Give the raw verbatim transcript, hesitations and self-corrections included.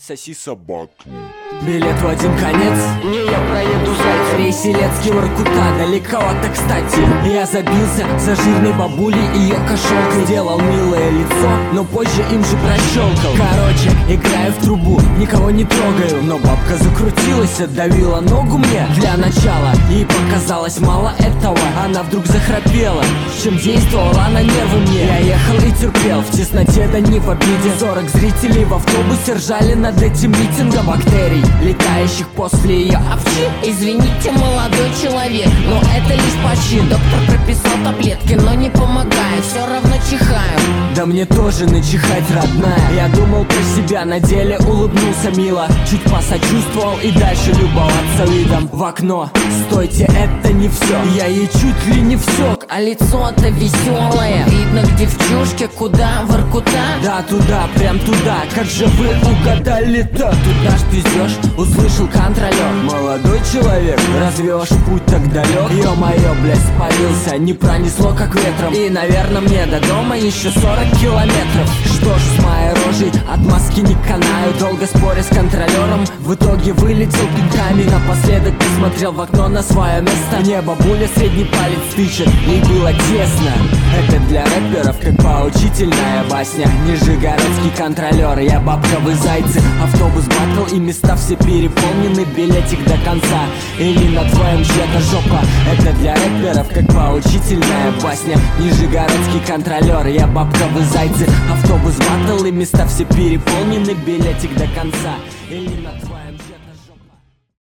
соси собаку. Билет в один конец, не я проеду зайцем. Рейс Елецкий, Воркута, далековато, кстати. Я забился за жирной бабулей, ее кошелкой. Делал милое лицо, но позже им же прощелкал. Короче, играю в трубу, никого не трогаю, но бабка закрутилась, отдавила ногу мне для начала. И показалось мало этого, она вдруг захрапела, чем действовала на нервы мне. Я ехал и терпел, в тесноте да не в обиде. Сорок зрителей в автобусе ржали над этим митингом. Бактерий, летающих после ее овчи. Извините, молодой человек, но это лишь почин. Доктор прописал таблетки, но не помогает, все равно чихаю. Да мне тоже начихать, родная. Я думал про себя, на деле улыбнулся мило. Чуть посочувствовал и дальше любоваться видом в окно. Стойте, это не все, я ей чуть ли не всек. А лицо-то веселое, видно к девчушке, куда, в Воркута? Да, туда, прям туда, как же вы угадали-то? Тут наш пиздеж, услышал контролер. Молодой человек, разве ваш путь так далек? Ё-моё, блядь, спалился, не пронесло как ветром. И, наверное, мне до дома еще сорок километров. Что ж, с моей рожей от маски не канаю. Долго споря с контролером, в итоге вылетел пинками. Напоследок посмотрел в окно на свое место. Мне бабуля средний палец тычет, ей было тесно. Это для рэперов как поучительная басня. Нижегородский контролер, я бабка, вы зайцы. Автобус батл и места все переполнены, билетик до конца. Или на твоем чья-то жопа. Это для рэперов как поучительная басня. Нижегородский контролер, я бабка, вы зайцы. Автобус батл и места все переполнены, билетик до конца. Или на